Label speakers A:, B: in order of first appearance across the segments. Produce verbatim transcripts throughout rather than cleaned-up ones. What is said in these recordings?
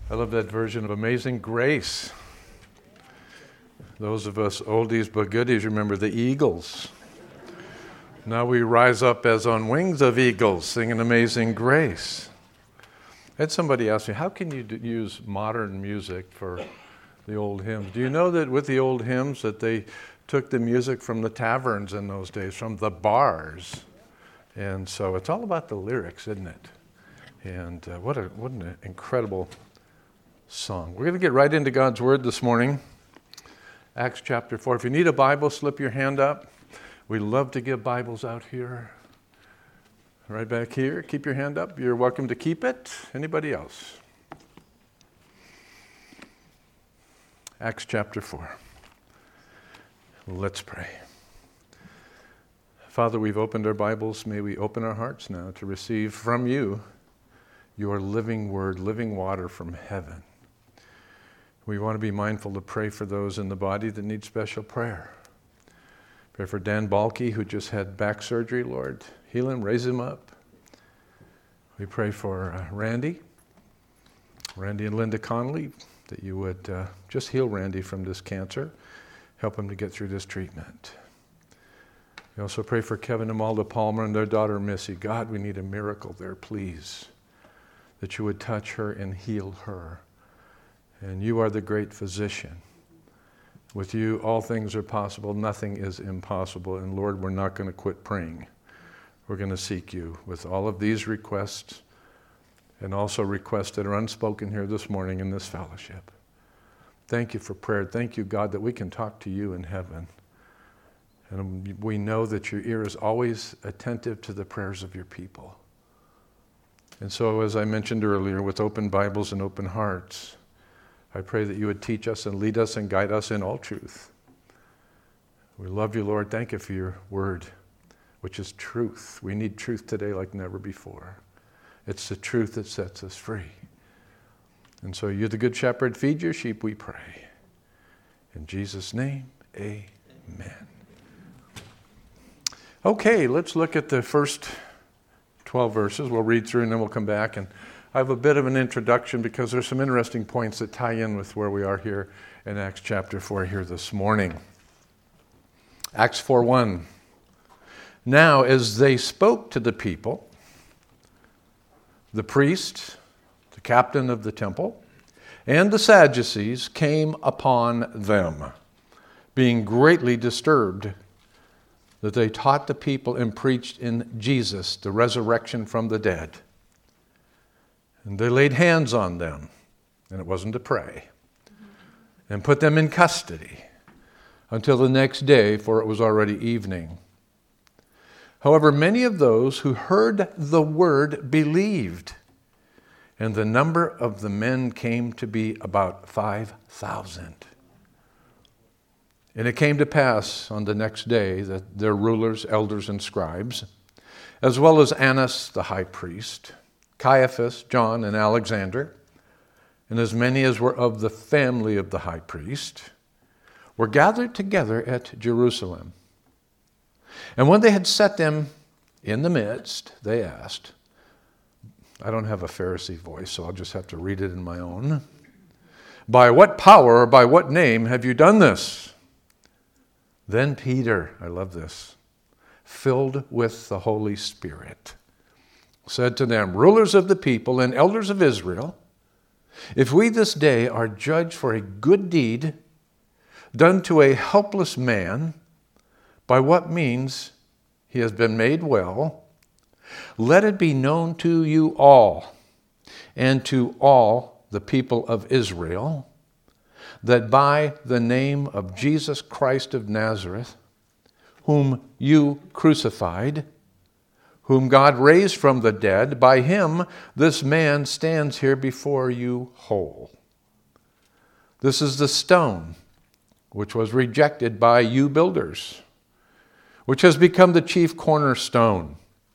A: I love that version of Amazing Grace. Those of us oldies but goodies remember the Eagles. Now we rise up as on wings of eagles, singing Amazing Grace. I had somebody ask me, how can you d- use modern music for the old hymns? Do you know that with the old hymns that they took the music from the taverns in those days, from the bars? And so it's all about the lyrics, isn't it? And uh, what, a, what an incredible song. We're going to get right into God's Word this morning. Acts chapter four. If you need a Bible, slip your hand up. We love to give Bibles out here. Right back here, keep your hand up. You're welcome to keep it. Anybody else? Acts chapter four. Let's pray. Father, we've opened our Bibles. May we open our hearts now to receive from you your living word, living water from heaven. We want to be mindful to pray for those in the body that need special prayer. Pray for Dan Balke, who just had back surgery, Lord. Heal him, raise him up. We pray for uh, Randy, Randy and Linda Connolly, that you would uh, just heal Randy from this cancer, help him to get through this treatment. We also pray for Kevin and Malda Palmer and their daughter Missy. God, we need a miracle there, please, that you would touch her and heal her. And you are the great physician. With you, all things are possible. Nothing is impossible. And Lord, we're not going to quit praying. We're going to seek you with all of these requests and also requests that are unspoken here this morning in this fellowship. Thank you for prayer. Thank you, God, that we can talk to you in heaven. And we know that your ear is always attentive to the prayers of your people. And so, as I mentioned earlier, with open Bibles and open hearts, I pray that you would teach us and lead us and guide us in all truth. We love you, Lord. Thank you for your word, which is truth. We need truth today like never before. It's the truth that sets us free. And so you're the good shepherd. Feed your sheep, we pray. In Jesus' name, amen. Okay, let's look at the first twelve verses. We'll read through and then we'll come back. And I have a bit of an introduction because there's some interesting points that tie in with where we are here in Acts chapter four here this morning. Acts four one. Now, as they spoke to the people, the priest, the captain of the temple, and the Sadducees came upon them, being greatly disturbed that they taught the people and preached in Jesus the resurrection from the dead. And they laid hands on them, and it wasn't to pray, and put them in custody until the next day, for it was already evening. However, many of those who heard the word believed, and the number of the men came to be about five thousand. And it came to pass on the next day that their rulers, elders, and scribes, as well as Annas the high priest, Caiaphas, John, and Alexander, and as many as were of the family of the high priest, were gathered together at Jerusalem. And when they had set them in the midst, they asked, I don't have a Pharisee voice, so I'll just have to read it in my own. By what power or by what name have you done this? Then Peter, I love this, filled with the Holy Spirit, said to them, rulers of the people and elders of Israel, if we this day are judged for a good deed done to a helpless man, by what means he has been made well, let it be known to you all and to all the people of Israel that by the name of Jesus Christ of Nazareth, whom you crucified, whom God raised from the dead, by him this man stands here before you whole. This is the stone which was rejected by you builders, which has become the chief cornerstone.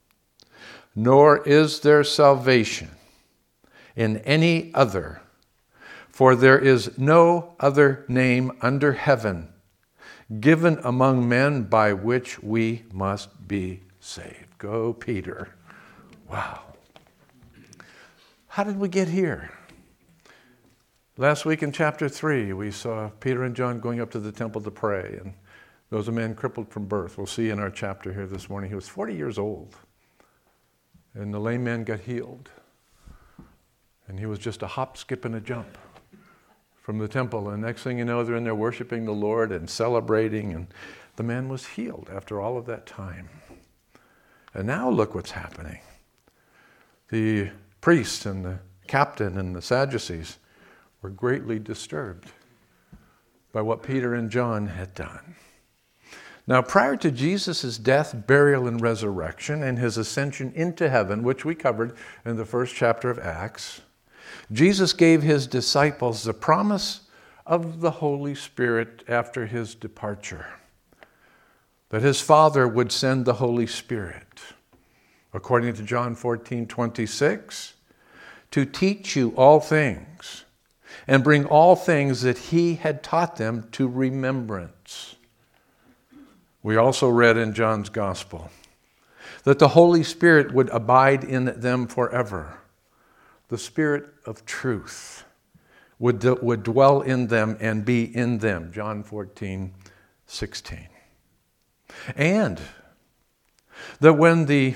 A: Nor is there salvation in any other, for there is no other name under heaven given among men by which we must be saved. Go, Peter. Wow. How did we get here? Last week in chapter three, we saw Peter and John going up to the temple to pray, and there was a man crippled from birth. We'll see in our chapter here this morning. He was forty years old, and the lame man got healed. And he was just a hop, skip, and a jump from the temple. And next thing you know, they're in there worshiping the Lord and celebrating, and the man was healed after all of that time. And now look what's happening. The priest and the captain and the Sadducees were greatly disturbed by what Peter and John had done. Now, prior to Jesus' death, burial, and resurrection, and his ascension into heaven, which we covered in the first chapter of Acts, Jesus gave his disciples the promise of the Holy Spirit after his departure, that his Father would send the Holy Spirit, according to John fourteen twenty-six, to teach you all things and bring all things that he had taught them to remembrance. We also read in John's Gospel that the Holy Spirit would abide in them forever. The Spirit of truth would, would dwell in them and be in them. John fourteen sixteen. And that when the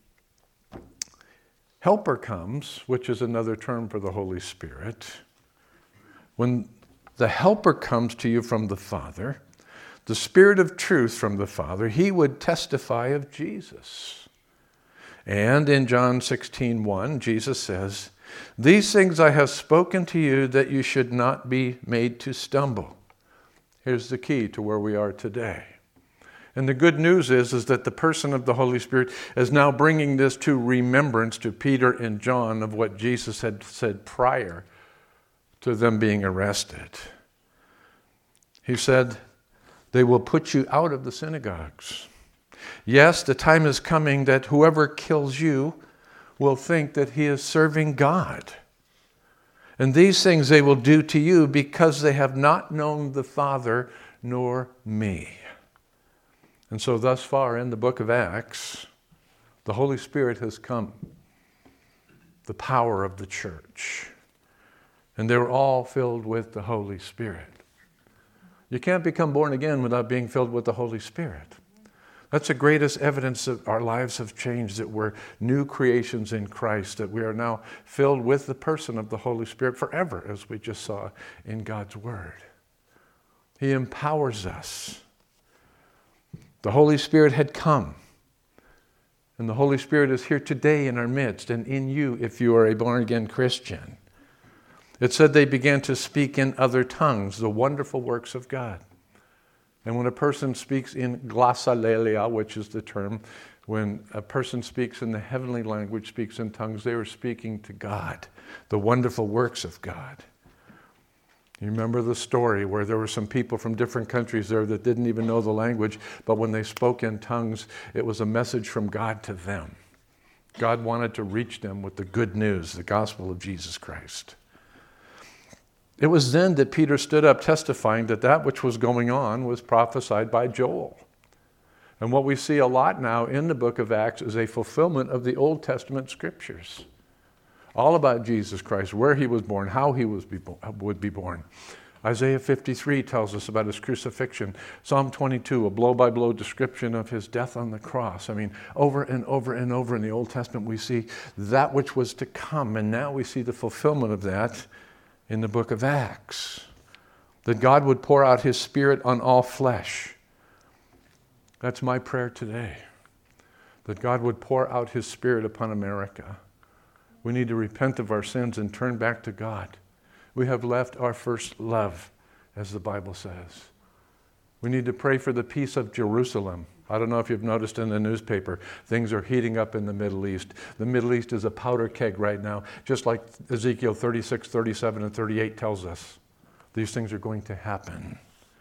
A: Helper comes, which is another term for the Holy Spirit, when the Helper comes to you from the Father, the Spirit of truth from the Father, he would testify of Jesus. And in John sixteen one, Jesus says, "These things I have spoken to you that you should not be made to stumble." Here's the key to where we are today. And the good news is, is that the person of the Holy Spirit is now bringing this to remembrance to Peter and John of what Jesus had said prior to them being arrested. He said, "They will put you out of the synagogues. Yes, the time is coming that whoever kills you will think that he is serving God. And these things they will do to you because they have not known the Father nor me." And so thus far in the book of Acts, the Holy Spirit has come, the power of the church. And they were all filled with the Holy Spirit. You can't become born again without being filled with the Holy Spirit. That's the greatest evidence that our lives have changed, that we're new creations in Christ, that we are now filled with the person of the Holy Spirit forever, as we just saw in God's Word. He empowers us. The Holy Spirit had come, and the Holy Spirit is here today in our midst and in you if you are a born-again Christian. It said they began to speak in other tongues, the wonderful works of God. And when a person speaks in glossolalia, which is the term, when a person speaks in the heavenly language, speaks in tongues, they were speaking to God, the wonderful works of God. You remember the story where there were some people from different countries there that didn't even know the language, but when they spoke in tongues, it was a message from God to them. God wanted to reach them with the good news, the gospel of Jesus Christ. It was then that Peter stood up testifying that that which was going on was prophesied by Joel. And what we see a lot now in the book of Acts is a fulfillment of the Old Testament scriptures. All about Jesus Christ, where he was born, how he was be, would be born. Isaiah fifty-three tells us about his crucifixion. Psalm twenty-two, a blow-by-blow description of his death on the cross. I mean, over and over and over in the Old Testament we see that which was to come, and now we see the fulfillment of that in the book of Acts, that God would pour out his Spirit on all flesh. That's my prayer today, that God would pour out his Spirit upon America. We need to repent of our sins and turn back to God. We have left our first love, as the Bible says. We need to pray for the peace of Jerusalem. I don't know if you've noticed in the newspaper, things are heating up in the Middle East. The Middle East is a powder keg right now, just like Ezekiel thirty-six, thirty-seven, and thirty-eight tells us. These things are going to happen.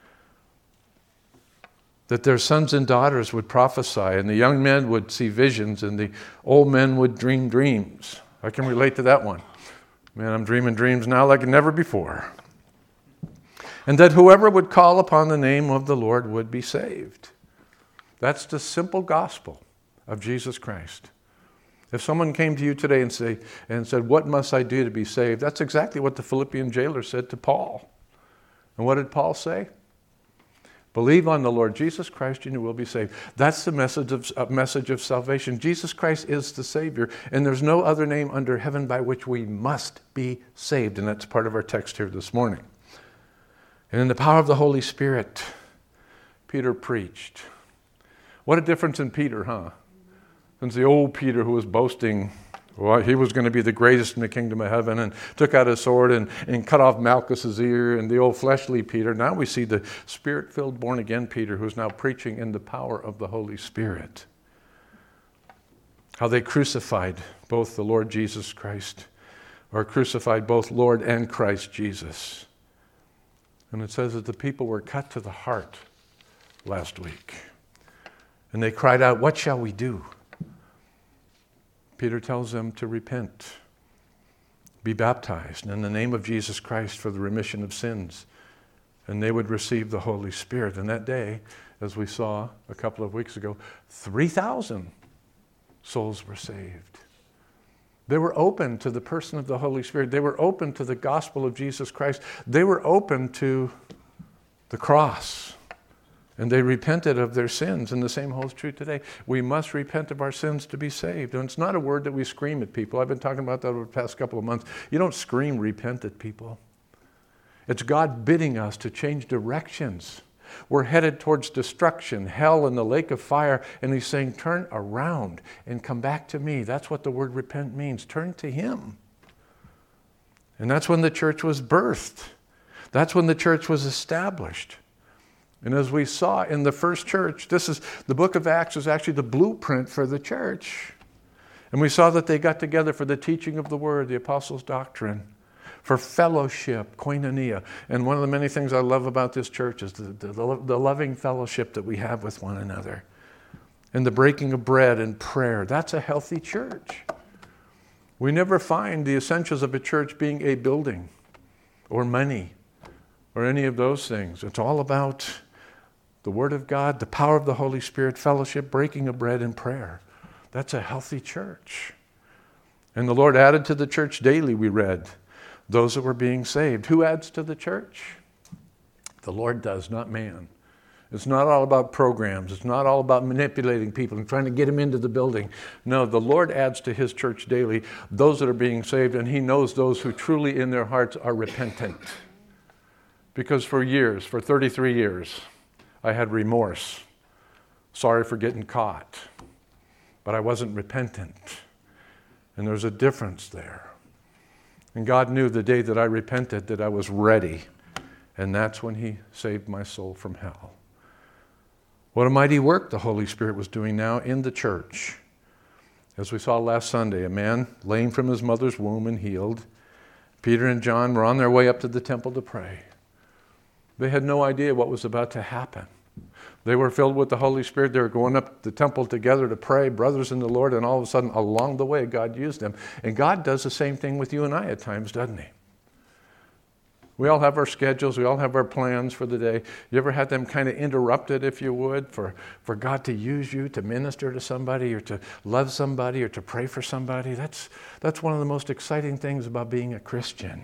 A: That their sons and daughters would prophesy, and the young men would see visions, and the old men would dream dreams. I can relate to that one. Man, I'm dreaming dreams now like never before. And that whoever would call upon the name of the Lord would be saved. That's the simple gospel of Jesus Christ. If someone came to you today and say and said, "What must I do to be saved?" That's exactly what the Philippian jailer said to Paul. And what did Paul say? Believe on the Lord Jesus Christ and you will be saved. That's the message of, uh, message of salvation. Jesus Christ is the Savior, and there's no other name under heaven by which we must be saved. And that's part of our text here this morning. And in the power of the Holy Spirit, Peter preached. What a difference in Peter, huh? Since the old Peter who was boasting, well, he was going to be the greatest in the kingdom of heaven, and took out his sword and, and cut off Malchus's ear, and the old fleshly Peter. Now we see the Spirit-filled, born-again Peter who's now preaching in the power of the Holy Spirit. How they crucified both the Lord Jesus Christ, or crucified both Lord and Christ Jesus. And it says that the people were cut to the heart last week. And they cried out, "What shall we do?" Peter tells them to repent, be baptized in the name of Jesus Christ for the remission of sins, and they would receive the Holy Spirit. And that day, as we saw a couple of weeks ago, three thousand souls were saved. They were open to the person of the Holy Spirit. They were open to the gospel of Jesus Christ. They were open to the cross. And they repented of their sins, and the same holds true today. We must repent of our sins to be saved. And it's not a word that we scream at people. I've been talking about that over the past couple of months. You don't scream repent at people. It's God bidding us to change directions. We're headed towards destruction, hell, and the lake of fire, and he's saying, turn around and come back to me. That's what the word repent means. Turn to him. And that's when the church was birthed. That's when the church was established. And as we saw in the first church, this is the book of Acts is actually the blueprint for the church. And we saw that they got together for the teaching of the word, the apostles' doctrine, for fellowship, koinonia. And one of the many things I love about this church is the, the, the loving fellowship that we have with one another. And the breaking of bread and prayer. That's a healthy church. We never find the essentials of a church being a building or money or any of those things. It's all about the Word of God, the power of the Holy Spirit, fellowship, breaking of bread, and prayer. That's a healthy church. And the Lord added to the church daily, we read, those that were being saved. Who adds to the church? The Lord does, not man. It's not all about programs. It's not all about manipulating people and trying to get them into the building. No, the Lord adds to his church daily those that are being saved, and he knows those who truly in their hearts are repentant. Because for years, for thirty-three years, I had remorse, sorry for getting caught, but I wasn't repentant. And there's a difference there. And God knew the day that I repented that I was ready, and that's when he saved my soul from hell. What a mighty work the Holy Spirit was doing now in the church. As we saw last Sunday, a man lame from his mother's womb and healed. Peter and John were on their way up to the temple to pray. They had no idea what was about to happen. They were filled with the Holy Spirit. They were going up the temple together to pray, brothers in the Lord, and all of a sudden, along the way, God used them. And God does the same thing with you and I at times, doesn't he? We all have our schedules. We all have our plans for the day. You ever had them kind of interrupted, if you would, for, for God to use you to minister to somebody or to love somebody or to pray for somebody? That's, that's one of the most exciting things about being a Christian.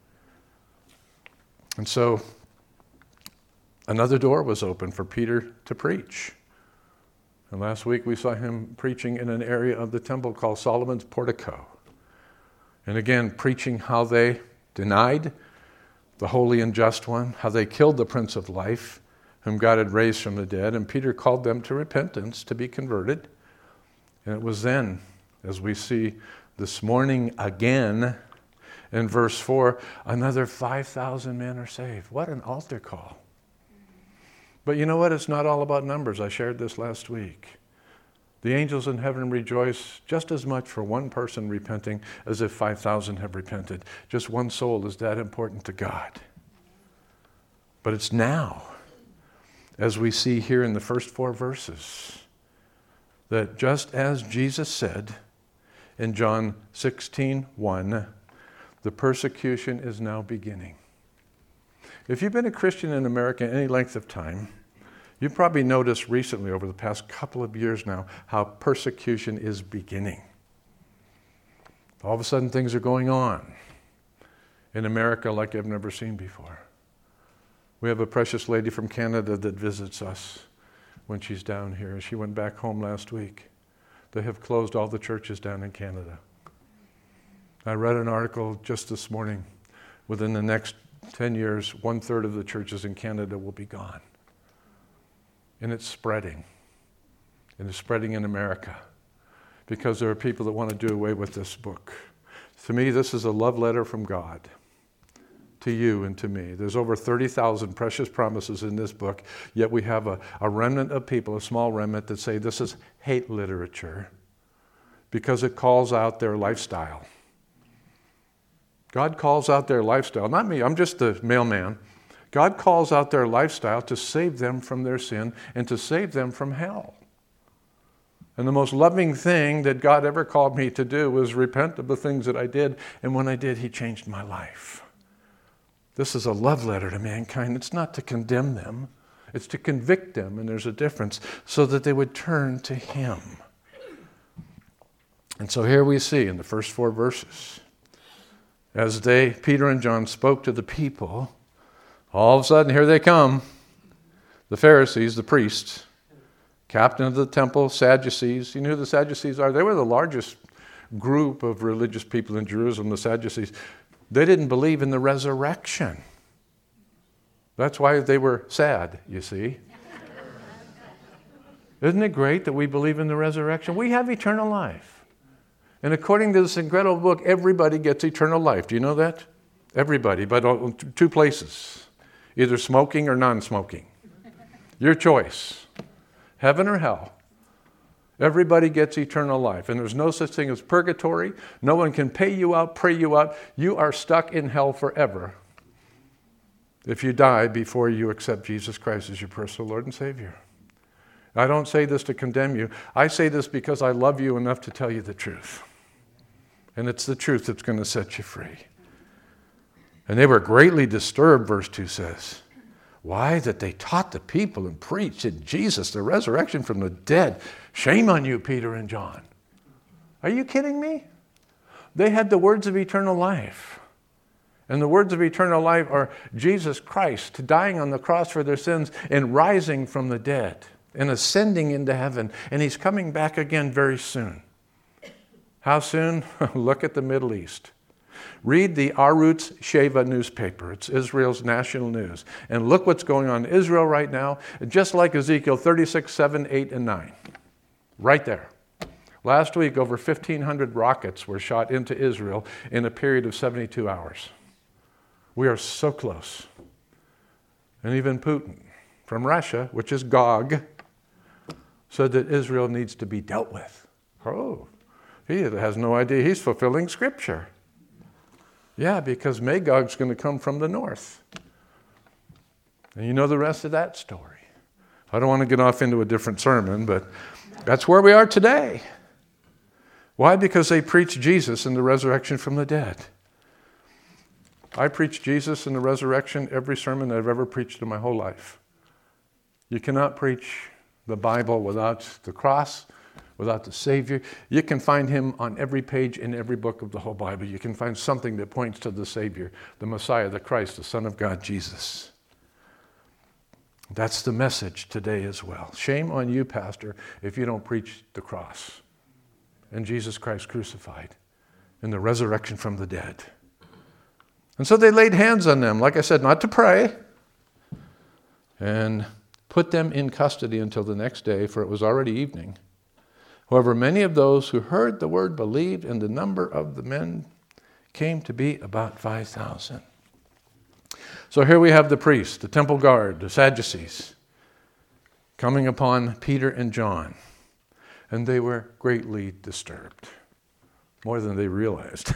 A: And so, another door was open for Peter to preach. And last week we saw him preaching in an area of the temple called Solomon's Portico. And again, preaching how they denied the holy and just one, how they killed the Prince of Life, whom God had raised from the dead. And Peter called them to repentance, to be converted. And it was then, as we see this morning again, in verse four, another five thousand men are saved. What an altar call. But you know what? It's not all about numbers. I shared this last week. The angels in heaven rejoice just as much for one person repenting as if five thousand have repented. Just one soul is that important to God. But it's now, as we see here in the first four verses, that just as Jesus said in John sixteen one, the persecution is now beginning. If you've been a Christian in America any length of time, you've probably noticed recently over the past couple of years now how persecution is beginning. All of a sudden things are going on in America like I've never seen before. We have a precious lady from Canada that visits us when she's down here. She went back home last week. They have closed all the churches down in Canada. I read an article just this morning. Within the next ten years, one third of the churches in Canada will be gone. And it's spreading. And it's spreading in America because there are people that want to do away with this book. To me, this is a love letter from God to you and to me. There's over thirty thousand precious promises in this book, yet we have a, a remnant of people, a small remnant, that say this is hate literature because it calls out their lifestyle. God calls out their lifestyle, not me, I'm just the mailman. God calls out their lifestyle to save them from their sin and to save them from hell. And the most loving thing that God ever called me to do was repent of the things that I did. And when I did, He changed my life. This is a love letter to mankind. It's not to condemn them. It's to convict them, and there's a difference, so that they would turn to Him. And so here we see in the first four verses, as they, Peter and John, spoke to the people, all of a sudden, here they come, the Pharisees, the priests, captain of the temple, Sadducees. You know who the Sadducees are? They were the largest group of religious people in Jerusalem, the Sadducees. They didn't believe in the resurrection. That's why they were sad, you see. Isn't it great that we believe in the resurrection? We have eternal life. And according to this incredible book, everybody gets eternal life. Do you know that? Everybody, but two places. Either smoking or non-smoking. Your choice. Heaven or hell. Everybody gets eternal life. And there's no such thing as purgatory. No one can pay you out, pray you out. You are stuck in hell forever if you die before you accept Jesus Christ as your personal Lord and Savior. I don't say this to condemn you. I say this because I love you enough to tell you the truth. And it's the truth that's going to set you free. And they were greatly disturbed, verse two says. Why? That they taught the people and preached in Jesus, the resurrection from the dead. Shame on you, Peter and John. Are you kidding me? They had the words of eternal life. And the words of eternal life are Jesus Christ dying on the cross for their sins and rising from the dead and ascending into heaven. And He's coming back again very soon. How soon? Look at the Middle East. Read the Arutz Sheva newspaper. It's Israel's national news. And look what's going on in Israel right now, just like Ezekiel thirty-six, seven, eight, and nine. Right there. Last week, over fifteen hundred rockets were shot into Israel in a period of seventy-two hours. We are so close. And even Putin from Russia, which is Gog, said that Israel needs to be dealt with. Oh, he has no idea he's fulfilling Scripture. Yeah, because Magog's going to come from the north. And you know the rest of that story. I don't want to get off into a different sermon, but that's where we are today. Why? Because they preach Jesus and the resurrection from the dead. I preach Jesus and the resurrection every sermon that I've ever preached in my whole life. You cannot preach the Bible without the cross, without the Savior. You can find Him on every page in every book of the whole Bible. You can find something that points to the Savior, the Messiah, the Christ, the Son of God, Jesus. That's the message today as well. Shame on you, Pastor, if you don't preach the cross and Jesus Christ crucified and the resurrection from the dead. And so they laid hands on them, like I said, not to pray, and put them in custody until the next day, for it was already evening. However, many of those who heard the word believed, and the number of the men came to be about five thousand. So here we have the priests, the temple guard, the Sadducees, coming upon Peter and John. And they were greatly disturbed, more than they realized.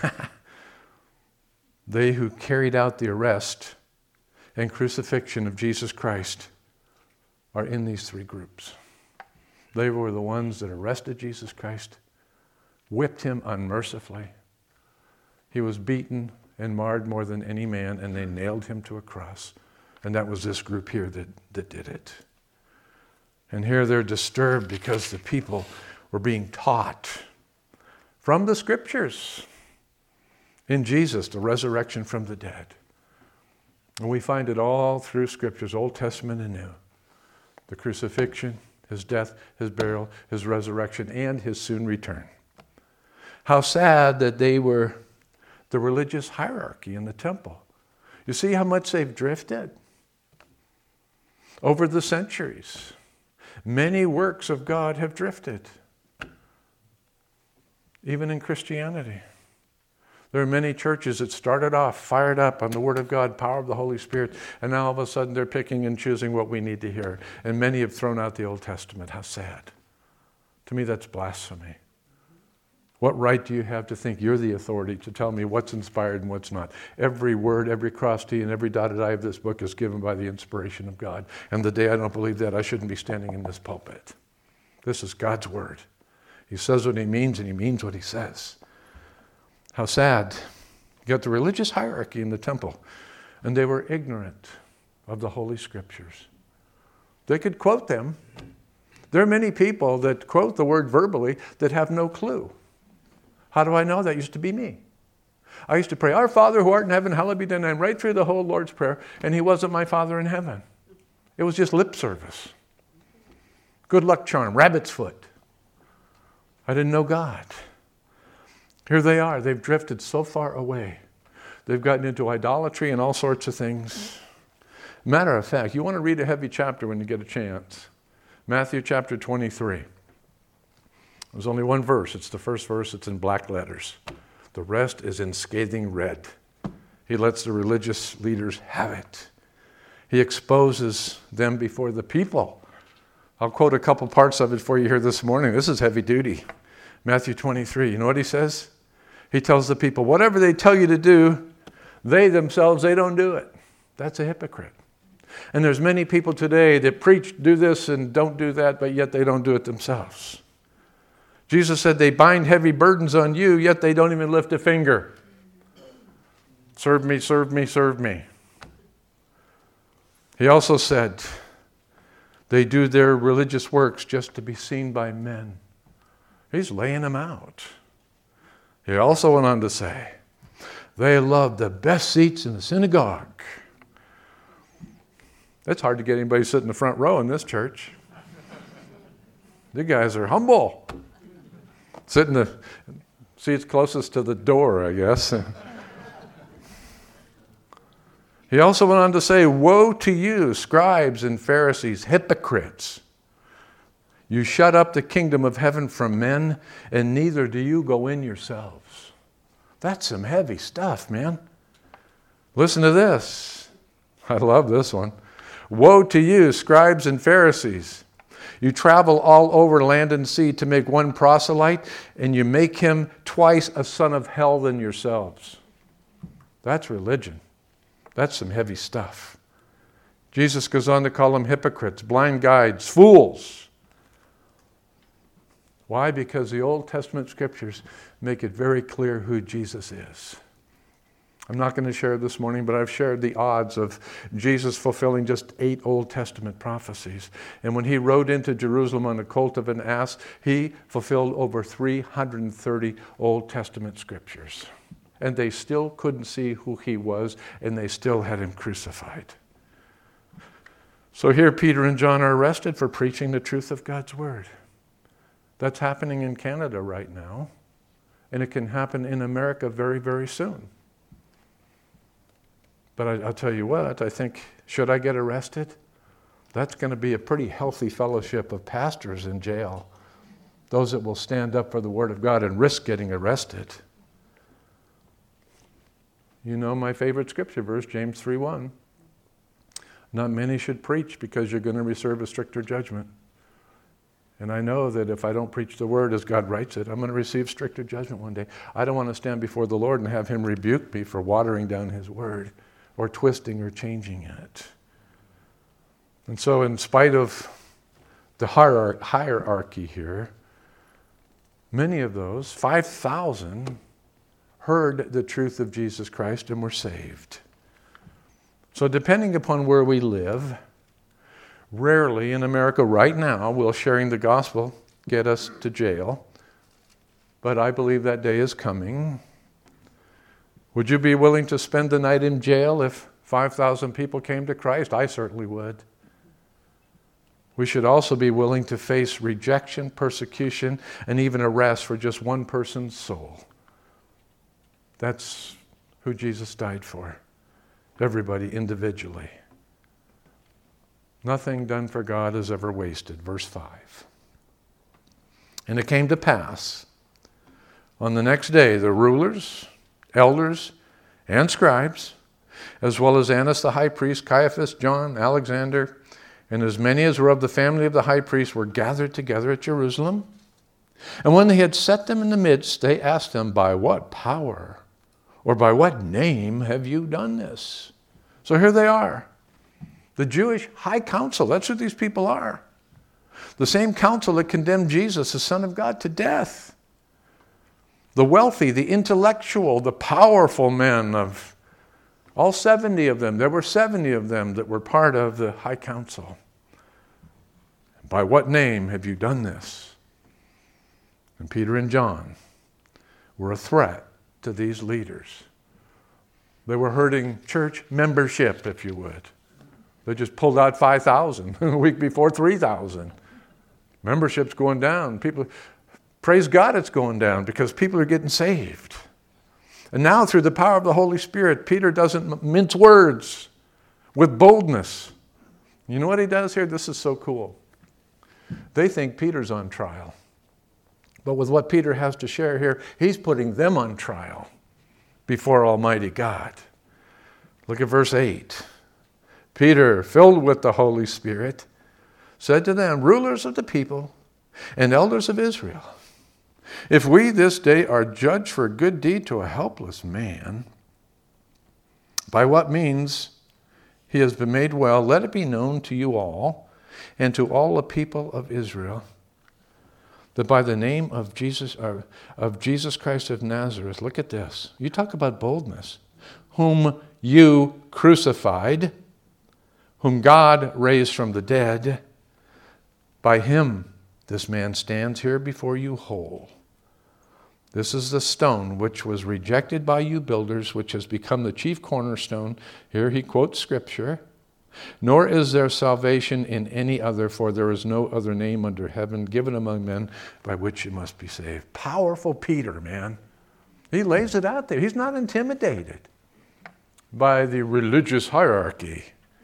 A: They who carried out the arrest and crucifixion of Jesus Christ are in these three groups. They were the ones that arrested Jesus Christ, whipped Him unmercifully. He was beaten and marred more than any man, and they nailed Him to a cross. And that was this group here that, that did it. And here they're disturbed because the people were being taught from the Scriptures. in Jesus, the resurrection from the dead. And we find it all through Scriptures, Old Testament and New. The crucifixion, his death, his burial, his resurrection, and his soon return. How sad that they were the religious hierarchy in the temple. You see how much they've drifted? Over the centuries, many works of God have drifted. Even in Christianity. There are many churches that started off fired up on the Word of God, power of the Holy Spirit, and now all of a sudden they're picking and choosing what we need to hear. And many have thrown out the Old Testament. How sad. To me, that's blasphemy. What right do you have to think you're the authority to tell me what's inspired and what's not? Every word, every cross T, and every dotted I of this book is given by the inspiration of God. And the day I don't believe that, I shouldn't be standing in this pulpit. This is God's Word. He says what he means, and he means what he says. How sad. You got the religious hierarchy in the temple, and they were ignorant of the Holy Scriptures. They could quote them. There are many people that quote the word verbally that have no clue. How do I know? That used to be me. I used to pray, Our Father who art in heaven, hallowed be thy name, right through the whole Lord's Prayer, and he wasn't my Father in heaven. It was just lip service. Good luck charm, rabbit's foot. I didn't know God. Here they are. They've drifted so far away. They've gotten into idolatry and all sorts of things. Matter of fact, you want to read a heavy chapter when you get a chance. Matthew chapter twenty-three. There's only one verse. It's the first verse. It's in black letters. The rest is in scathing red. He lets the religious leaders have it. He exposes them before the people. I'll quote a couple parts of it for you here this morning. This is heavy duty. Matthew twenty-three. You know what he says? He tells the people, whatever they tell you to do, they themselves, they don't do it. That's a hypocrite. And there's many people today that preach, do this and don't do that, but yet they don't do it themselves. Jesus said they bind heavy burdens on you, yet they don't even lift a finger. Serve me, serve me, serve me. He also said they do their religious works just to be seen by men. He's laying them out. He also went on to say, they love the best seats in the synagogue. It's hard to get anybody to sit in the front row in this church. You guys are humble. Sit in the seats closest to the door, I guess. He also went on to say, woe to you, scribes and Pharisees, hypocrites. You shut up the kingdom of heaven from men, and neither do you go in yourselves. That's some heavy stuff, man. Listen to this. I love this one. Woe to you, scribes and Pharisees. You travel all over land and sea to make one proselyte, and you make him twice a son of hell than yourselves. That's religion. That's some heavy stuff. Jesus goes on to call them hypocrites, blind guides, fools. Why? Because the Old Testament scriptures make it very clear who Jesus is. I'm not going to share this morning, but I've shared the odds of Jesus fulfilling just eight Old Testament prophecies. And when he rode into Jerusalem on the colt of an ass, he fulfilled over three hundred thirty Old Testament scriptures. And they still couldn't see who he was, and they still had him crucified. So here Peter and John are arrested for preaching the truth of God's word. That's happening in Canada right now, and it can happen in America very, very soon. But I, I'll tell you what, I think, should I get arrested? That's going to be a pretty healthy fellowship of pastors in jail. Those that will stand up for the Word of God and risk getting arrested. You know my favorite scripture verse, James three one. Not many should preach because you're going to receive a stricter judgment. And I know that if I don't preach the word as God writes it, I'm going to receive stricter judgment one day. I don't want to stand before the Lord and have him rebuke me for watering down his word or twisting or changing it. And so in spite of the hierarchy here, many of those, five thousand, heard the truth of Jesus Christ and were saved. So depending upon where we live, rarely in America right now will sharing the gospel get us to jail. But I believe that day is coming. Would you be willing to spend the night in jail if five thousand people came to Christ? I certainly would. We should also be willing to face rejection, persecution, and even arrest for just one person's soul. That's who Jesus died for. Everybody individually. Nothing done for God is ever wasted. Verse five. And it came to pass, on the next day, the rulers, elders, and scribes, as well as Annas the high priest, Caiaphas, John, Alexander, and as many as were of the family of the high priest were gathered together at Jerusalem. And when they had set them in the midst, they asked them, by what power or by what name have you done this? So here they are. The Jewish high council, that's who these people are. The same council that condemned Jesus, the Son of God, to death. The wealthy, the intellectual, the powerful men of all seventy of them. There were seventy of them that were part of the high council. By what name have you done this? And Peter and John were a threat to these leaders. They were hurting church membership, if you would. They just pulled out five thousand. A week before, three thousand. Membership's going down. People, praise God it's going down because people are getting saved. And now through the power of the Holy Spirit, Peter doesn't mince words with boldness. You know what he does here? This is so cool. They think Peter's on trial. But with what Peter has to share here, he's putting them on trial before Almighty God. Look at verse eight. Peter, filled with the Holy Spirit, said to them, rulers of the people and elders of Israel, if we this day are judged for a good deed to a helpless man, by what means he has been made well, let it be known to you all and to all the people of Israel that by the name of Jesus, or of Jesus Christ of Nazareth, look at this. You talk about boldness. Whom you crucified, whom God raised from the dead, by him this man stands here before you whole. This is the stone which was rejected by you builders, which has become the chief cornerstone. Here he quotes Scripture. Nor is there salvation in any other, for there is no other name under heaven given among men by which you must be saved. Powerful Peter, man. He lays it out there. He's not intimidated by the religious hierarchy.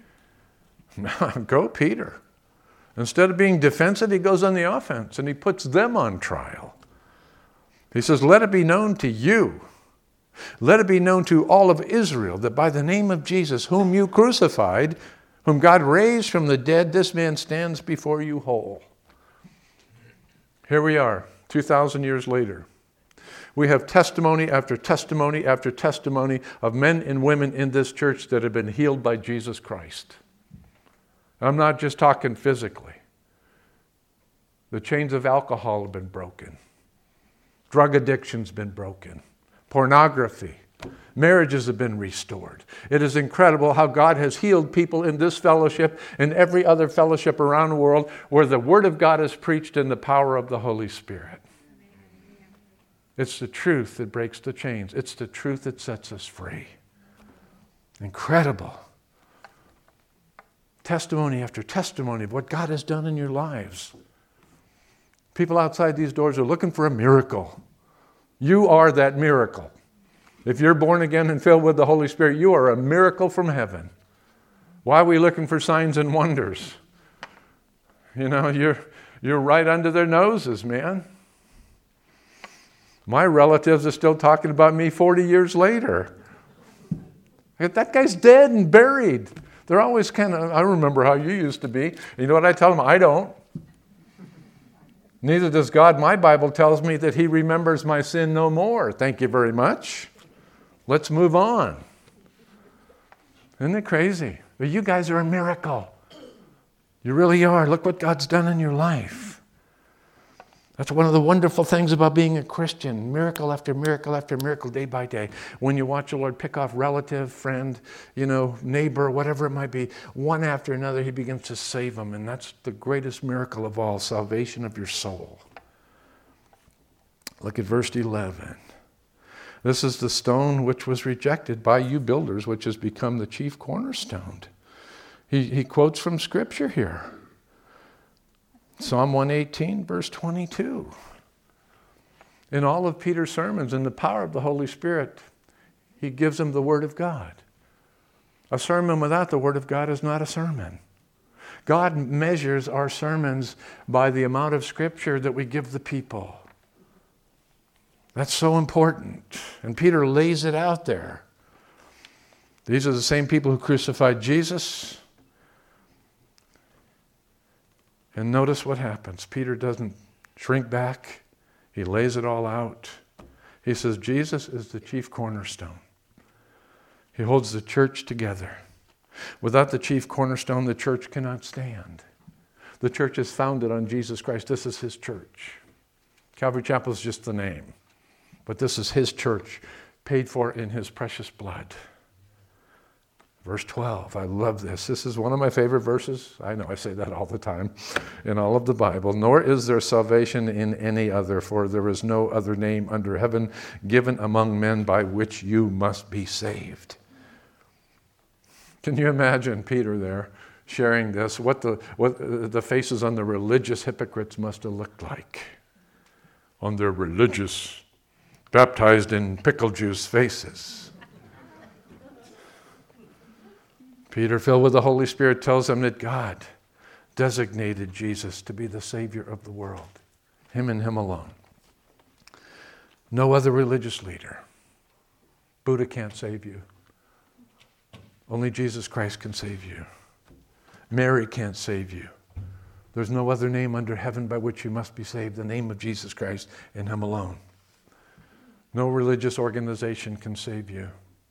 A: Go, Peter. Instead of being defensive, he goes on the offense and he puts them on trial. He says, let it be known to you, let it be known to all of Israel that by the name of Jesus, whom you crucified, whom God raised from the dead, this man stands before you whole. Here we are, two thousand years later. We have testimony after testimony after testimony of men and women in this church that have been healed by Jesus Christ. I'm not just talking physically. The chains of alcohol have been broken. Drug addiction's been broken. Pornography. Marriages have been restored. It is incredible how God has healed people in this fellowship and every other fellowship around the world where the Word of God is preached in the power of the Holy Spirit. It's the truth that breaks the chains. It's the truth that sets us free. Incredible. Testimony after testimony of what God has done in your lives. People outside these doors are looking for a miracle. You are that miracle. If you're born again and filled with the Holy Spirit, you are a miracle from heaven. Why are we looking for signs and wonders? You know, you're, you're right under their noses, man. My relatives are still talking about me forty years later. That guy's dead and buried. They're always kind of, I remember how you used to be. You know what I tell them? I don't. Neither does God. My Bible tells me that he remembers my sin no more. Thank you very much. Let's move on. Isn't it crazy? But you guys are a miracle. You really are. Look what God's done in your life. That's one of the wonderful things about being a Christian. Miracle after miracle after miracle, day by day. When you watch the Lord pick off relative, friend, you know, neighbor, whatever it might be, one after another, he begins to save them. And that's the greatest miracle of all, salvation of your soul. Look at verse eleven. This is the stone which was rejected by you builders, which has become the chief cornerstone. He, he quotes from Scripture here. Psalm one eighteen, verse twenty-two. In all of Peter's sermons, in the power of the Holy Spirit, he gives them the Word of God. A sermon without the Word of God is not a sermon. God measures our sermons by the amount of Scripture that we give the people. That's so important. And Peter lays it out there. These are the same people who crucified Jesus. And notice what happens. Peter doesn't shrink back. He lays it all out. He says, Jesus is the chief cornerstone. He holds the church together. Without the chief cornerstone, the church cannot stand. The church is founded on Jesus Christ. This is his church. Calvary Chapel is just the name. But this is his church, paid for in his precious blood. Verse twelve, I love this. This is one of my favorite verses. I know I say that all the time in all of the Bible. Nor is there salvation in any other, for there is no other name under heaven given among men by which you must be saved. Can you imagine Peter there sharing this? What the, what the faces on the religious hypocrites must have looked like on their religious, baptized in pickle juice faces. Peter, filled with the Holy Spirit, tells them that God designated Jesus to be the Savior of the world. Him and him alone. No other religious leader. Buddha can't save you. Only Jesus Christ can save you. Mary can't save you. There's no other name under heaven by which you must be saved. The name of Jesus Christ and him alone. No religious organization can save you.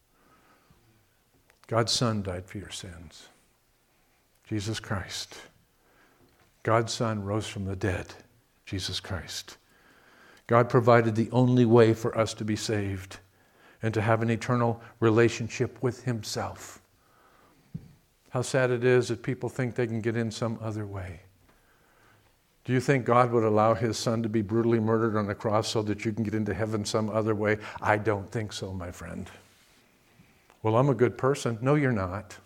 A: God's Son died for your sins. Jesus Christ. God's Son rose from the dead. Jesus Christ. God provided the only way for us to be saved and to have an eternal relationship with himself. How sad it is that people think they can get in some other way. Do you think God would allow his Son to be brutally murdered on the cross so that you can get into heaven some other way? I don't think so, my friend. Well, I'm a good person. No, you're not.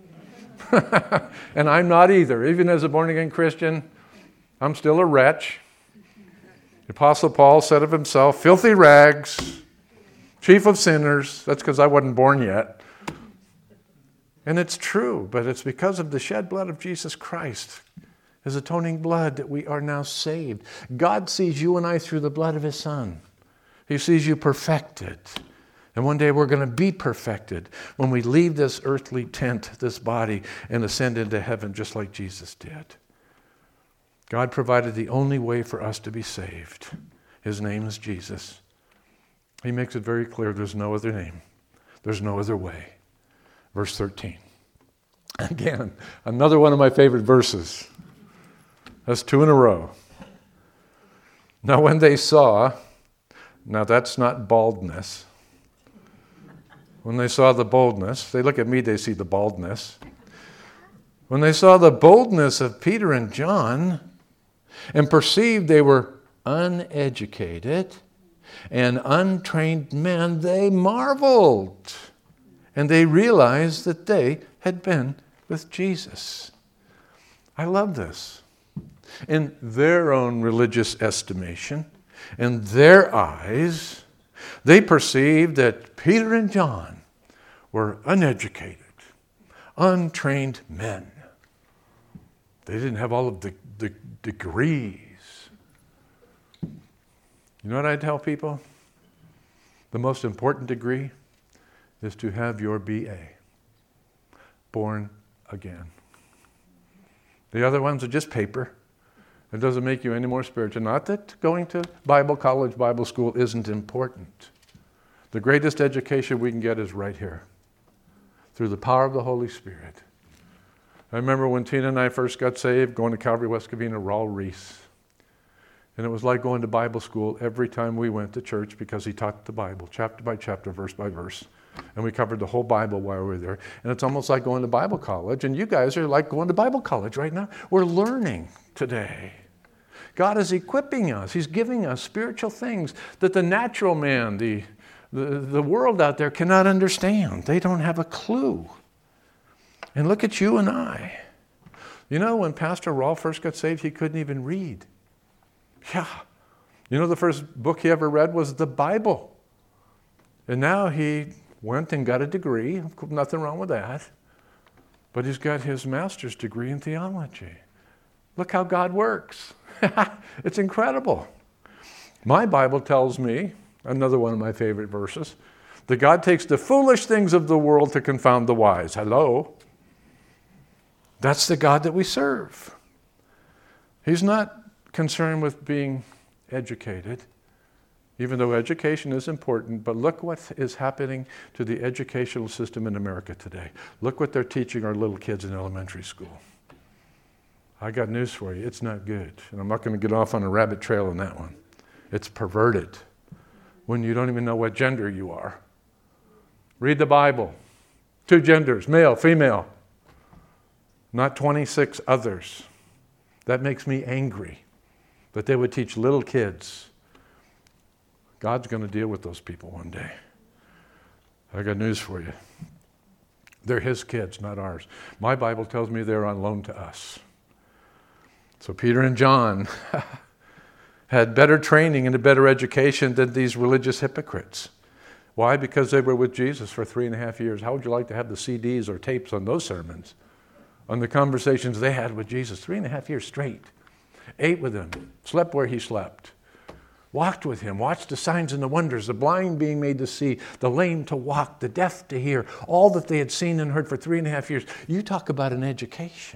A: And I'm not either. Even as a born-again Christian, I'm still a wretch. The Apostle Paul said of himself, filthy rags, chief of sinners. That's because I wasn't born yet. And it's true, but it's because of the shed blood of Jesus Christ, his atoning blood, that we are now saved. God sees you and I through the blood of his Son. He sees you perfected. And one day we're going to be perfected when we leave this earthly tent, this body, and ascend into heaven just like Jesus did. God provided the only way for us to be saved. His name is Jesus. He makes it very clear there's no other name. There's no other way. Verse thirteen. Again, another one of my favorite verses. That's two in a row. Now when they saw, now that's not baldness. When they saw the boldness, they look at me, they see the baldness. When they saw the boldness of Peter and John and perceived they were uneducated and untrained men, they marveled. And they realized that they had been with Jesus. I love this. In their own religious estimation, in their eyes, they perceived that Peter and John were uneducated, untrained men. They didn't have all of the, the degrees. You know what I tell people? The most important degree is to have your B A, born again. The other ones are just paper. It doesn't make you any more spiritual. Not that going to Bible college, Bible school isn't important. The greatest education we can get is right here, through the power of the Holy Spirit. I remember when Tina and I first got saved, going to Calvary West Covina, Raul Reese. And it was like going to Bible school every time we went to church because he taught the Bible, chapter by chapter, verse by verse. And we covered the whole Bible while we were there. And it's almost like going to Bible college. And you guys are like going to Bible college right now. We're learning today. God is equipping us. He's giving us spiritual things that the natural man, the the, the world out there cannot understand. They don't have a clue. And look at you and I. You know, when Pastor Rawl first got saved, he couldn't even read. Yeah. You know, the first book he ever read was the Bible. And now he went and got a degree. Nothing wrong with that. But he's got his master's degree in theology. Look how God works. It's incredible. My Bible tells me, another one of my favorite verses, that God takes the foolish things of the world to confound the wise. Hello? That's the God that we serve. He's not concerned with being educated, even though education is important. But look what is happening to the educational system in America today. Look what they're teaching our little kids in elementary school. I got news for you. It's not good. And I'm not going to get off on a rabbit trail on that one. It's perverted when you don't even know what gender you are. Read the Bible. Two genders, male, female. Not twenty-six others. That makes me angry. But they would teach little kids. God's going to deal with those people one day. I got news for you. They're his kids, not ours. My Bible tells me they're on loan to us. So Peter and John had better training and a better education than these religious hypocrites. Why? Because they were with Jesus for three and a half years. How would you like to have the C Ds or tapes on those sermons? On the conversations they had with Jesus, three and a half years straight. Ate with him, slept where he slept, walked with him, watched the signs and the wonders, the blind being made to see, the lame to walk, the deaf to hear, all that they had seen and heard for three and a half years. You talk about an education.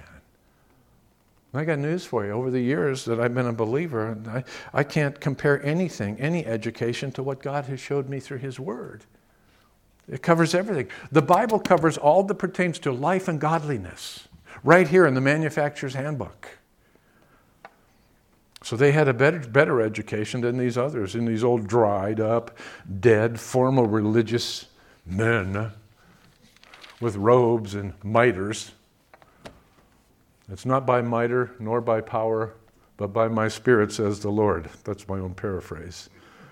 A: I got news for you. Over the years that I've been a believer, I, I can't compare anything, any education, to what God has showed me through his word. It covers everything. The Bible covers all that pertains to life and godliness, right here in the Manufacturer's Handbook. So they had a better, better education than these others, in these old dried up, dead, formal religious men with robes and mitres. It's not by mitre nor by power, but by my Spirit, says the Lord. That's my own paraphrase.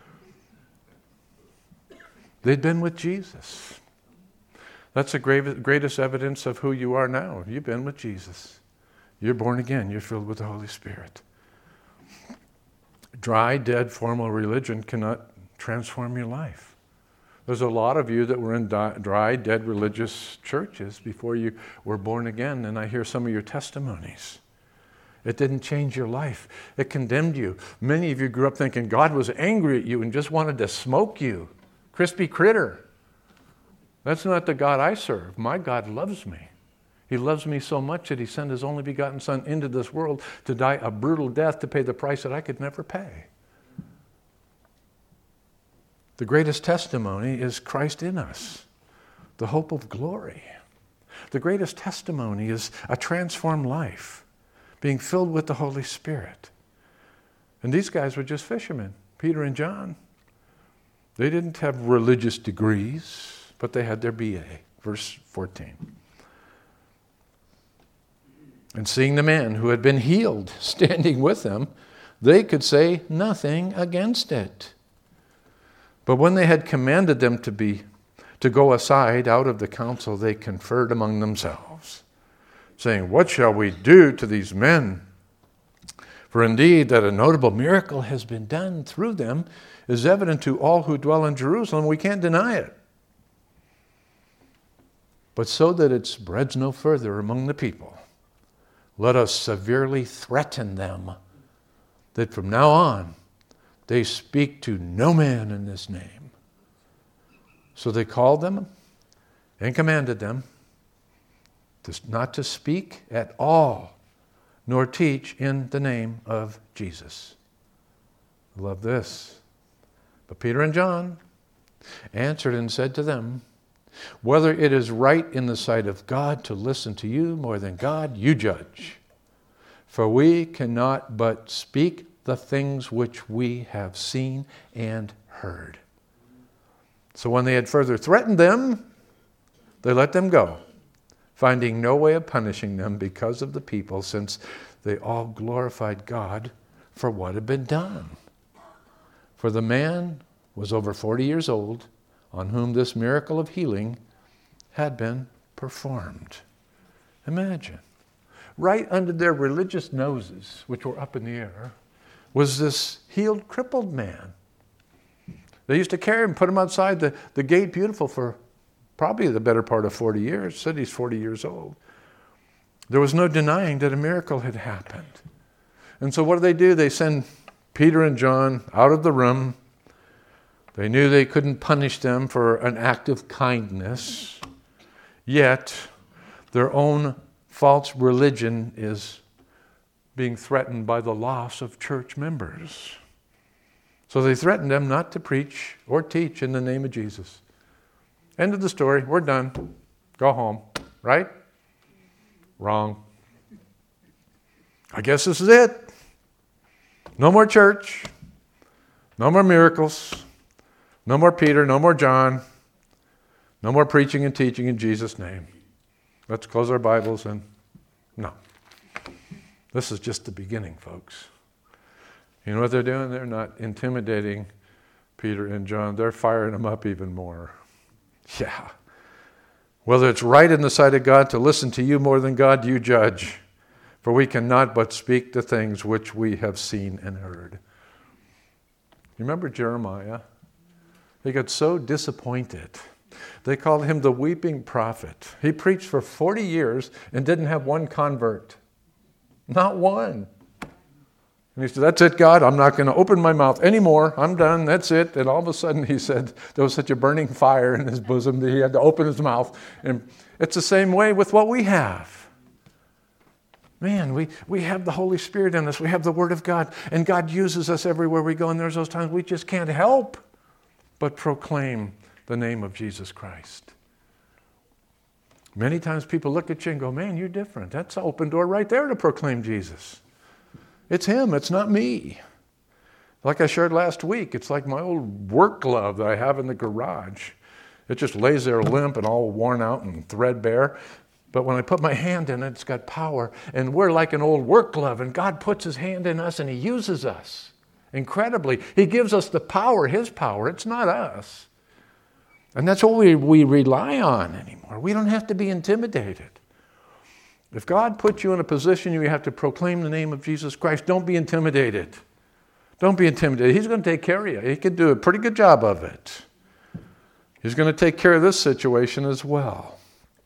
A: They'd been with Jesus. That's the greatest evidence of who you are now. You've been with Jesus. You're born again. You're filled with the Holy Spirit. Dry, dead, formal religion cannot transform your life. There's a lot of you that were in dry, dead religious churches before you were born again, and I hear some of your testimonies. It didn't change your life. It condemned you. Many of you grew up thinking God was angry at you and just wanted to smoke you. Crispy critter. That's not the God I serve. My God loves me. He loves me so much that he sent his only begotten Son into this world to die a brutal death to pay the price that I could never pay. The greatest testimony is Christ in us, the hope of glory. The greatest testimony is a transformed life, being filled with the Holy Spirit. And these guys were just fishermen, Peter and John. They didn't have religious degrees, but they had their B A. Verse fourteen. And seeing the man who had been healed standing with them, they could say nothing against it. But when they had commanded them to be to go aside out of the council, they conferred among themselves, saying, "What shall we do to these men? For indeed that a notable miracle has been done through them is evident to all who dwell in Jerusalem. We can't deny it. But so that it spreads no further among the people, let us severely threaten them that from now on they speak to no man in this name." So they called them and commanded them to, not to speak at all, nor teach in the name of Jesus. I love this. But Peter and John answered and said to them, "Whether it is right in the sight of God to listen to you more than God, you judge. For we cannot but speak the things which we have seen and heard." So when they had further threatened them, they let them go, finding no way of punishing them because of the people, since they all glorified God for what had been done. For the man was over forty years old, on whom this miracle of healing had been performed. Imagine. Right under their religious noses, which were up in the air, was this healed, crippled man. They used to carry him, put him outside the, the gate beautiful for probably the better part of forty years. Said he's forty years old. There was no denying that a miracle had happened. And so what do they do? They send Peter and John out of the room. They knew they couldn't punish them for an act of kindness. Yet, their own false religion is being threatened by the loss of church members. So they threatened them not to preach or teach in the name of Jesus. End of the story. We're done. Go home. Right? Wrong. I guess this is it. No more church. No more miracles. No more Peter. No more John. No more preaching and teaching in Jesus' name. Let's close our Bibles and no. This is just the beginning, folks. You know what they're doing? They're not intimidating Peter and John. They're firing them up even more. Yeah. Whether it's right in the sight of God to listen to you more than God, you judge. For we cannot but speak the things which we have seen and heard. You remember Jeremiah? He got so disappointed. They called him the weeping prophet. He preached for forty years and didn't have one convert. Not one. And he said, that's it, God. I'm not going to open my mouth anymore. I'm done. That's it. And all of a sudden, he said there was such a burning fire in his bosom that he had to open his mouth. And it's the same way with what we have. Man, we, we have the Holy Spirit in us. We have the Word of God. And God uses us everywhere we go. And there's those times we just can't help but proclaim the name of Jesus Christ. Many times people look at you and go, man, you're different. That's an open door right there to proclaim Jesus. It's Him. It's not me. Like I shared last week, it's like my old work glove that I have in the garage. It just lays there limp and all worn out and threadbare. But when I put my hand in it, it's got power. And we're like an old work glove, and God puts His hand in us and He uses us incredibly. He gives us the power, His power. It's not us. And that's what we, we rely on anymore. We don't have to be intimidated. If God puts you in a position you have to proclaim the name of Jesus Christ, don't be intimidated. Don't be intimidated. He's going to take care of you. He can do a pretty good job of it. He's going to take care of this situation as well.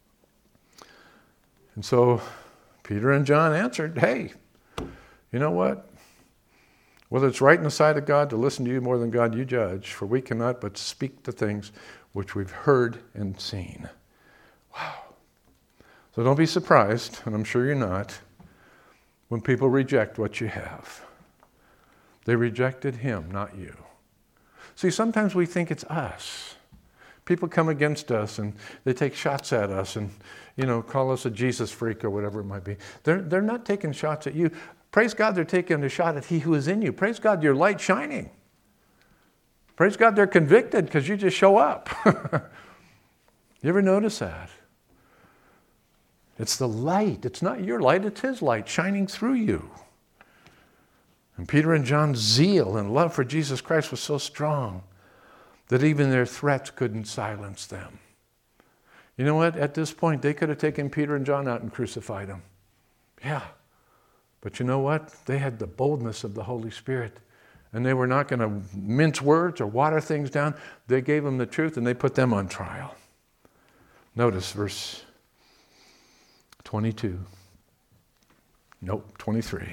A: And so Peter and John answered, hey, you know what? Whether it's right in the sight of God to listen to you more than God, you judge, for we cannot but speak the things which we've heard and seen. Wow. So don't be surprised, and I'm sure you're not, when people reject what you have. They rejected Him, not you. See, sometimes we think it's us. People come against us and they take shots at us and, you know, call us a Jesus freak or whatever it might be. They're, they're not taking shots at you. Praise God, they're taking a shot at He who is in you. Praise God, your light's shining. Praise God, they're convicted because you just show up. You ever notice that? It's the light. It's not your light, it's His light shining through you. And Peter and John's zeal and love for Jesus Christ was so strong that even their threats couldn't silence them. You know what? At this point, they could have taken Peter and John out and crucified them. Yeah. But you know what? They had the boldness of the Holy Spirit. And they were not going to mince words or water things down. They gave them the truth and they put them on trial. Notice verse twenty-two. Nope, twenty-three.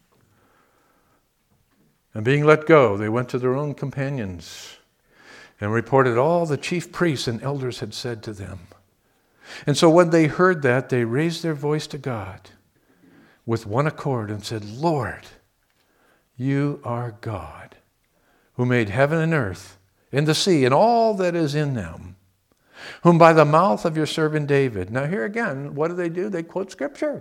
A: And being let go, they went to their own companions and reported all the chief priests and elders had said to them. And so when they heard that, they raised their voice to God with one accord and said, Lord, you are God, who made heaven and earth, and the sea, and all that is in them, whom by the mouth of your servant David. Now here again, what do they do? They quote Scripture.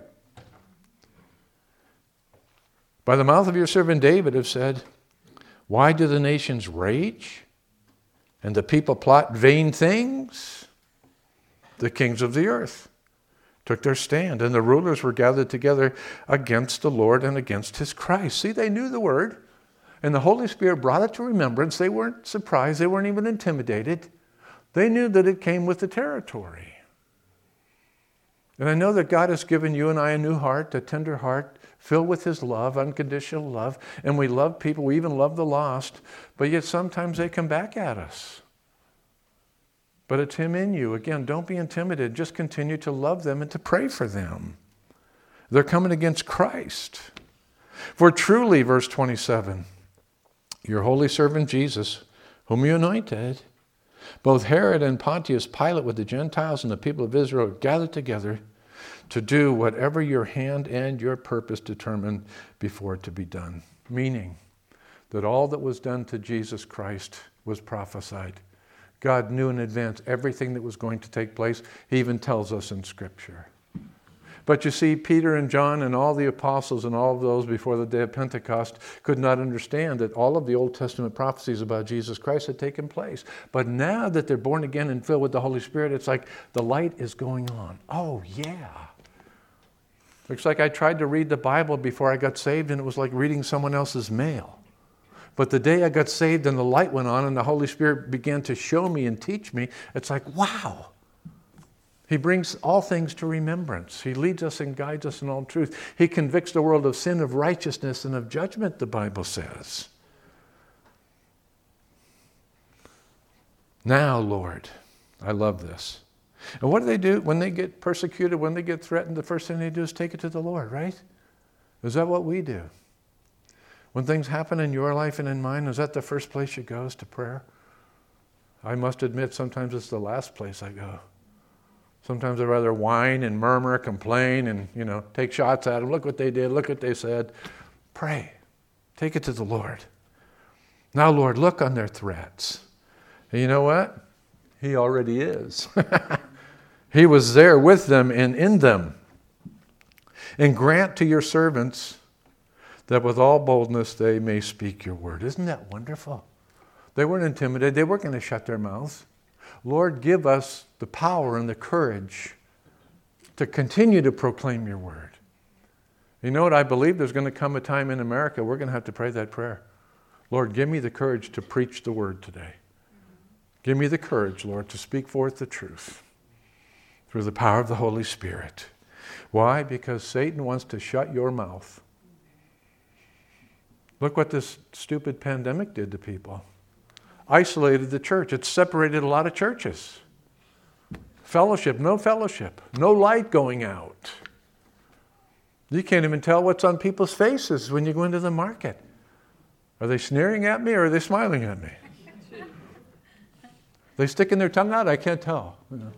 A: By the mouth of your servant David have said, why do the nations rage, and the people plot vain things? The kings of the earth took their stand, and the rulers were gathered together against the Lord and against His Christ. See, they knew the word, and the Holy Spirit brought it to remembrance. They weren't surprised. They weren't even intimidated. They knew that it came with the territory. And I know that God has given you and I a new heart, a tender heart, filled with His love, unconditional love. And we love people. We even love the lost. But yet sometimes they come back at us. But it's Him in you. Again, don't be intimidated. Just continue to love them and to pray for them. They're coming against Christ. For truly, verse twenty-seven, your holy servant Jesus, whom you anointed, both Herod and Pontius Pilate with the Gentiles and the people of Israel gathered together to do whatever your hand and your purpose determined before it to be done. Meaning that all that was done to Jesus Christ was prophesied. God knew in advance everything that was going to take place. He even tells us in Scripture. But you see, Peter and John and all the apostles and all of those before the day of Pentecost could not understand that all of the Old Testament prophecies about Jesus Christ had taken place. But now that they're born again and filled with the Holy Spirit, it's like the light is going on. Oh, yeah. Looks like I tried to read the Bible before I got saved, and it was like reading someone else's mail. But the day I got saved and the light went on and the Holy Spirit began to show me and teach me, it's like, wow. He brings all things to remembrance. He leads us and guides us in all truth. He convicts the world of sin, of righteousness, and of judgment, the Bible says. Now, Lord, I love this. And what do they do when they get persecuted, when they get threatened? The first thing they do is take it to the Lord, right? Is that what we do? When things happen in your life and in mine, is that the first place you go is to prayer? I must admit, sometimes it's the last place I go. Sometimes I'd rather whine and murmur, complain, and, you know, take shots at them. Look what they did. Look what they said. Pray. Take it to the Lord. Now, Lord, look on their threats. And you know what? He already is. He was there with them and in them. And grant to your servants that with all boldness they may speak your word. Isn't that wonderful? They weren't intimidated. They weren't going to shut their mouths. Lord, give us the power and the courage to continue to proclaim your word. You know what? I believe there's going to come a time in America we're going to have to pray that prayer. Lord, give me the courage to preach the word today. Give me the courage, Lord, to speak forth the truth through the power of the Holy Spirit. Why? Because Satan wants to shut your mouth. Look what this stupid pandemic did to people. Isolated the church. It separated a lot of churches. Fellowship, no fellowship. No light going out. You can't even tell what's on people's faces when you go into the market. Are they sneering at me or are they smiling at me? They sticking their tongue out? I can't tell. You know.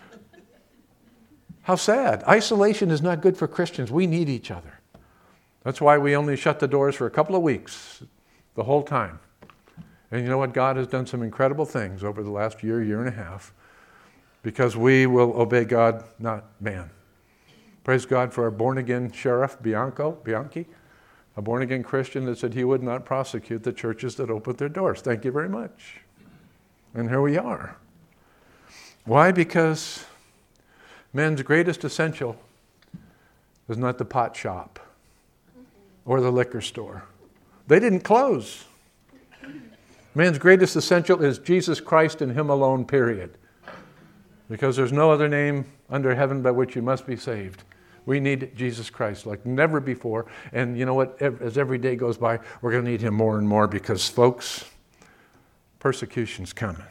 A: How sad. Isolation is not good for Christians. We need each other. That's why we only shut the doors for a couple of weeks the whole time. And you know what? God has done some incredible things over the last year, year and a half, because we will obey God, not man. Praise God for our born-again sheriff, Bianco, Bianchi, a born-again Christian that said he would not prosecute the churches that opened their doors. Thank you very much. And here we are. Why? Because man's greatest essential is not the pot shop or the liquor store. They didn't close. Man's greatest essential is Jesus Christ and Him alone, period. Because there's no other name under heaven by which you must be saved. We need Jesus Christ like never before. And you know what? As every day goes by, we're going to need Him more and more because, folks, persecution's coming.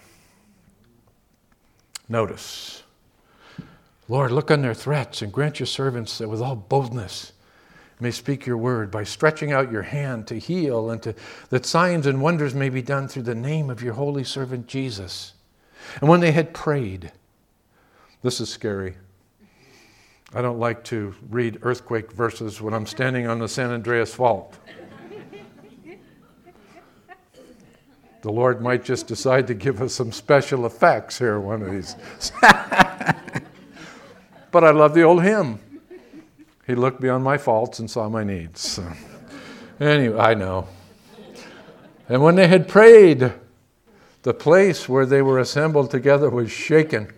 A: Notice, Lord, look on their threats and grant your servants that with all boldness may speak your word by stretching out your hand to heal and to that signs and wonders may be done through the name of your holy servant Jesus. And when they had prayed, this is scary. I don't like to read earthquake verses when I'm standing on the San Andreas Fault. The Lord might just decide to give us some special effects here one of these. But I love the old hymn. He looked beyond my faults and saw my needs. So, anyway, I know. And when they had prayed, the place where they were assembled together was shaken.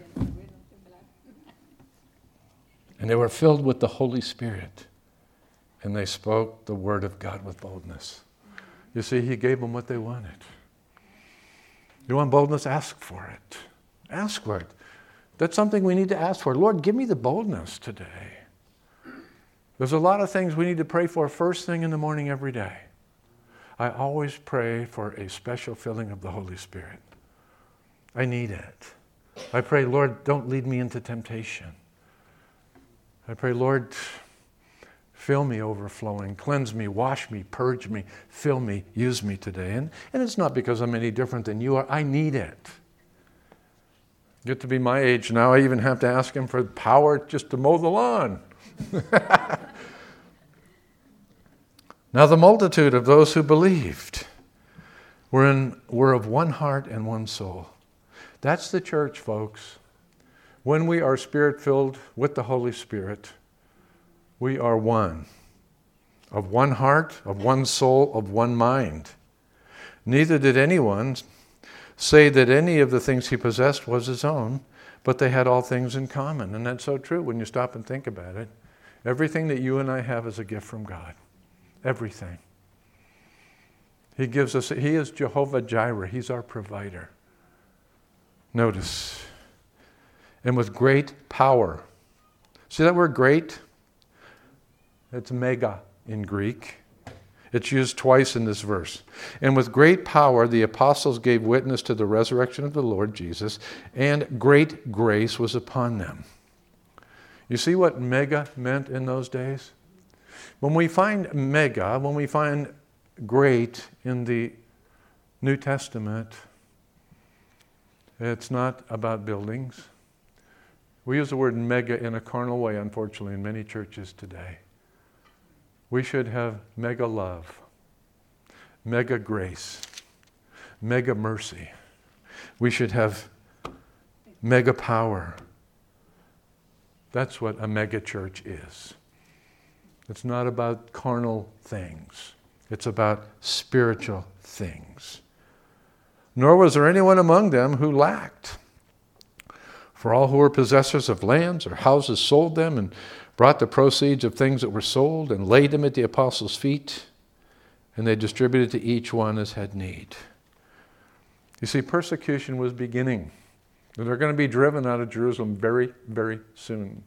A: And they were filled with the Holy Spirit. And they spoke the word of God with boldness. You see, He gave them what they wanted. You want boldness? Ask for it. Ask for it. That's something we need to ask for. Lord, give me the boldness today. There's a lot of things we need to pray for first thing in the morning every day. I always pray for a special filling of the Holy Spirit. I need it. I pray, Lord, don't lead me into temptation. I pray, Lord, fill me overflowing, cleanse me, wash me, purge me, fill me, use me today. And, and it's not because I'm any different than you are. I need it. Get to be my age now, I even have to ask him for power just to mow the lawn. Now the multitude of those who believed were, in, were of one heart and one soul. That's the church, folks. When we are Spirit-filled with the Holy Spirit, we are one. Of one heart, of one soul, of one mind. Neither did anyone say that any of the things he possessed was his own, but they had all things in common. And that's so true when you stop and think about it. Everything that you and I have is a gift from God. Everything. He gives us, he is Jehovah Jireh. He's our provider. Notice. And with great power. See that word great? It's mega in Greek. It's used twice in this verse. And with great power, the apostles gave witness to the resurrection of the Lord Jesus, and great grace was upon them. You see what mega meant in those days? When we find mega, when we find great in the New Testament, it's not about buildings. We use the word mega in a carnal way, unfortunately, in many churches today. We should have mega love, mega grace, mega mercy. We should have mega power. That's what a mega church is. It's not about carnal things. It's about spiritual things. Nor was there anyone among them who lacked. For all who were possessors of lands or houses sold them and brought the proceeds of things that were sold and laid them at the apostles' feet, and they distributed to each one as had need. You see, persecution was beginning. They're going to be driven out of Jerusalem very, very soon.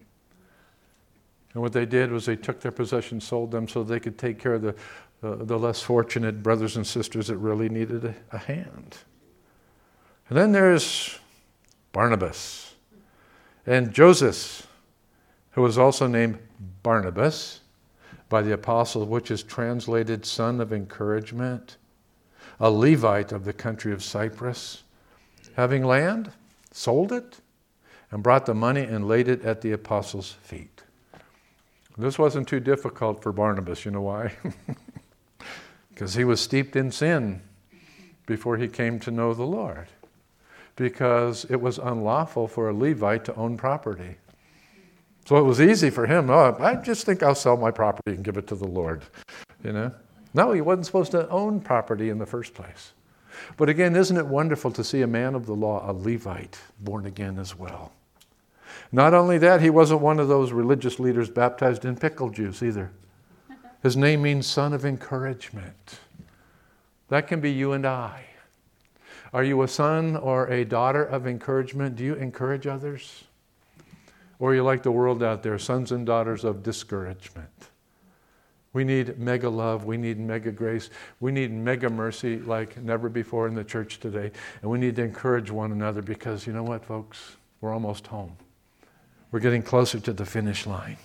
A: And what they did was they took their possessions, sold them so they could take care of the, uh, the less fortunate brothers and sisters that really needed a, a hand. And then there's Barnabas and Joseph, who was also named Barnabas by the apostle, which is translated son of encouragement, a Levite of the country of Cyprus, having land, sold it, and brought the money and laid it at the apostles' feet. This wasn't too difficult for Barnabas. You know why? Because he was steeped in sin before he came to know the Lord. Because it was unlawful for a Levite to own property. So it was easy for him. Oh, I just think I'll sell my property and give it to the Lord. You know? No, he wasn't supposed to own property in the first place. But again, isn't it wonderful to see a man of the law, a Levite, born again as well? Not only that, he wasn't one of those religious leaders baptized in pickle juice either. His name means son of encouragement. That can be you and I. Are you a son or a daughter of encouragement? Do you encourage others? Or are you like the world out there, sons and daughters of discouragement? We need mega love. We need mega grace. We need mega mercy like never before in the church today. And we need to encourage one another because you know what, folks? We're almost home. We're getting closer to the finish line.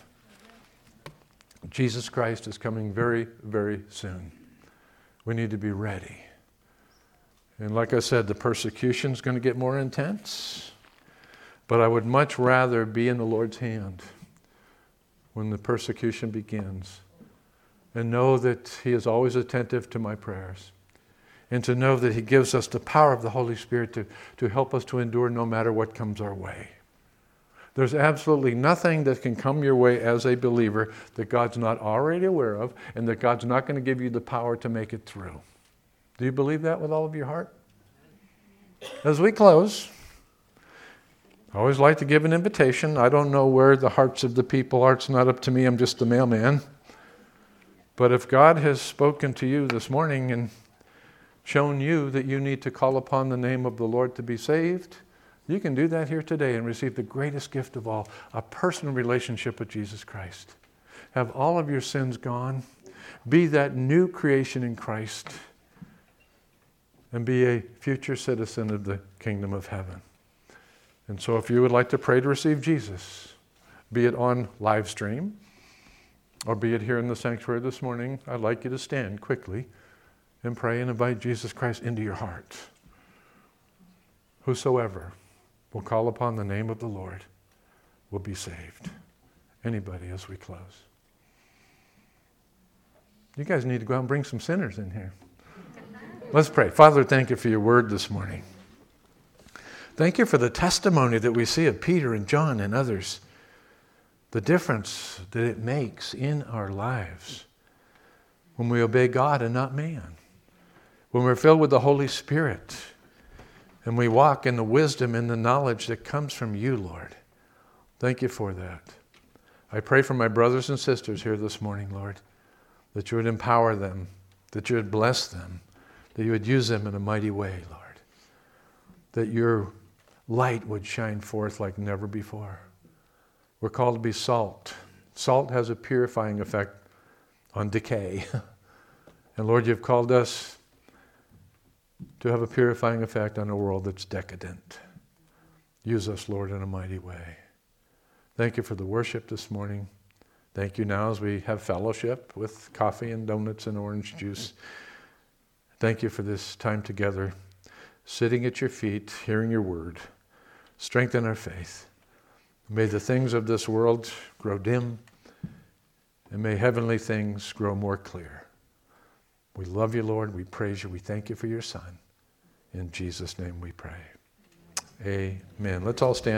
A: Jesus Christ is coming very, very soon. We need to be ready. And like I said, the persecution is going to get more intense. But I would much rather be in the Lord's hand when the persecution begins and know that He is always attentive to my prayers and to know that He gives us the power of the Holy Spirit to, to help us to endure no matter what comes our way. There's absolutely nothing that can come your way as a believer that God's not already aware of and that God's not going to give you the power to make it through. Do you believe that with all of your heart? As we close, I always like to give an invitation. I don't know where the hearts of the people are. It's not up to me. I'm just the mailman. But if God has spoken to you this morning and shown you that you need to call upon the name of the Lord to be saved, You can do that here today and receive the greatest gift of all, a personal relationship with Jesus Christ. Have all of your sins gone. Be that new creation in Christ. And be a future citizen of the kingdom of heaven. And so if you would like to pray to receive Jesus, be it on live stream, or be it here in the sanctuary this morning, I'd like you to stand quickly and pray and invite Jesus Christ into your heart. Whosoever will call upon the name of the Lord will be saved. Anybody as we close? You guys need to go out and bring some sinners in here. Let's pray. Father, thank you for your word this morning. Thank you for the testimony that we see of Peter and John and others. The difference that it makes in our lives when we obey God and not man. When we're filled with the Holy Spirit and we walk in the wisdom and the knowledge that comes from you, Lord. Thank you for that. I pray for my brothers and sisters here this morning, Lord, that you would empower them, that you would bless them, that you would use them in a mighty way, Lord. That your light would shine forth like never before. We're called to be salt. Salt has a purifying effect on decay. And Lord, you've called us to have a purifying effect on a world that's decadent. Use us, Lord, in a mighty way. Thank you for the worship this morning. Thank you now as we have fellowship with coffee and donuts and orange juice. Thank you for this time together, sitting at your feet, hearing your word. Strengthen our faith. May the things of this world grow dim, and may heavenly things grow more clear. We love you, Lord. We praise you. We thank you for your Son. In Jesus' name we pray. Amen. Let's all stand.